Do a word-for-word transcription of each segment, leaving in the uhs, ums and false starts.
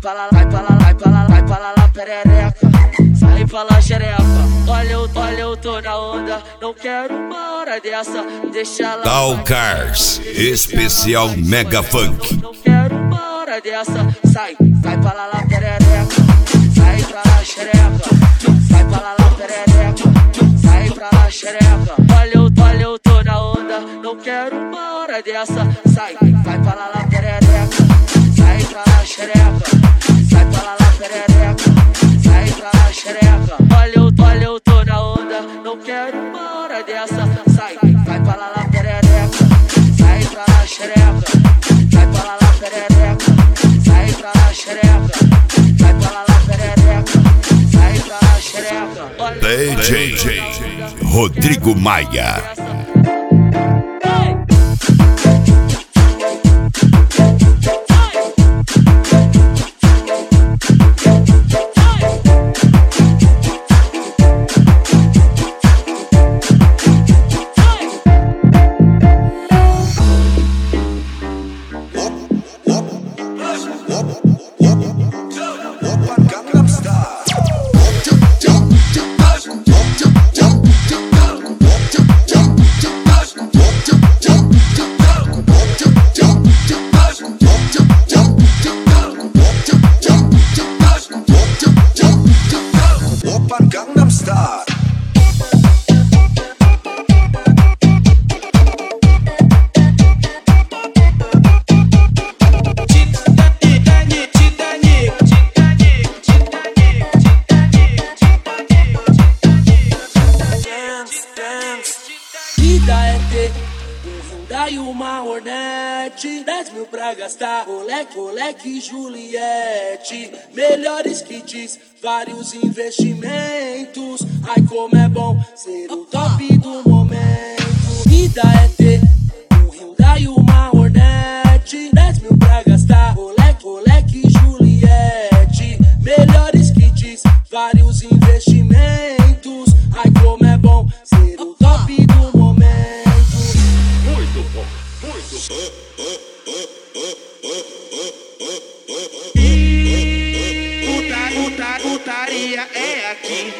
pra lá, vai pra lá, vai pra lá, vai pra lá, lá, perereca. Sai pra lá, xereca. Olha eu, olha eu tô na onda, não quero uma hora dessa, deixa ela. Tal Cars, especial Mega Funk. Não quero uma hora dessa, sai, vai pra lá, lá, perereca. Sai pra lá, xereca. Sai pra lá, lá, perereca. Sai pra lá, xereca. Olha eu, olha eu tô na onda, não quero uma hora dessa, sai, vai pra lá, lá, perereca. Sai pra lá, xereca. Sai pra lá, lá, perereca. Sai pra lá, xereca. Olha eu, olha eu tô na onda, não quero uma hora dessa, sai, vai pra lá, lá, perereca. Sai pra lá, xereca. Sai pra lá, lá, perereca. Sai pra lá, xereca. Sai pra lá, lá, perereca. Sai pra lá, xereca. D J Rodrigo Maia. Hyundai, uma Hornet, dez mil pra gastar, Rolex, Rolex e Juliette. Melhores kits, vários investimentos. Ai como é bom ser o top do momento. Vida é ter um Hyundai, uma Hornet, dez mil pra gastar, Rolex, Rolex e Juliette. Melhores kits, vários investimentos. Ai como é bom ser o top do momento. Muito bom, muito bom. Puta, puta, putaria é aqui.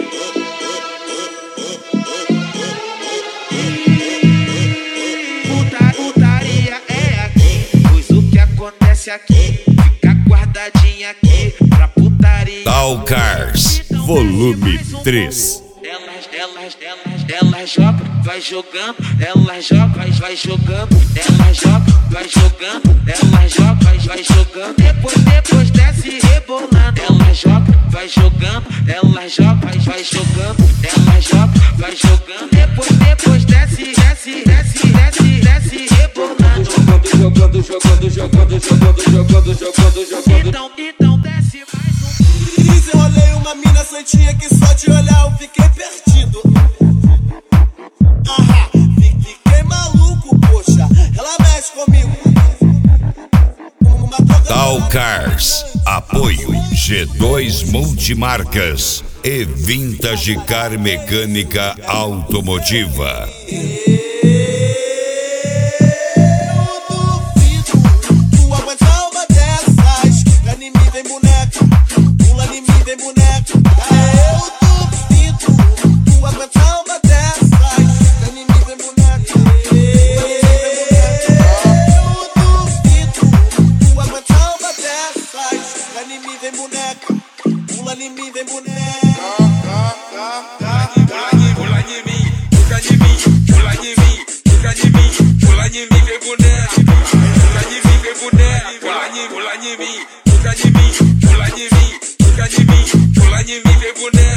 Puta, putaria é aqui. Pois o que acontece aqui fica guardadinha aqui pra putaria. Tal Cars, volume três. Elas, elas, elas, elas jogam, vai jogando, elas jogam, vai, vai jogando, elas jogam, vai jogando, elas jogam, vai, vai jogando, depois, depois desce rebolando, elas jogam, vai jogando, elas jogam, vai, vai jogando, elas jogam, vai jogando, depois, depois desce, desce, desce, desce, desce rebolando, jogando, jogando, jogando, jogando, jogando, jogando, jogando, jogando, então, então desce mais um. Desenrolei uma mina santinha que só de olhar eu fiquei perdido. Ahá, fiquei maluco, poxa, ela mexe comigo. Tal Cars, apoio G dois Multimarcas e Vintage Car Mecânica Automotiva. Pula de mim, pula de mim, pula de mim, pula de mim, vem boneca.